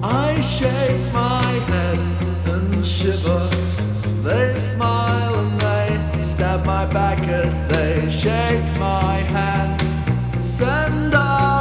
I shake my head and shiver. They smile and they stab my back as they shake my hand. Send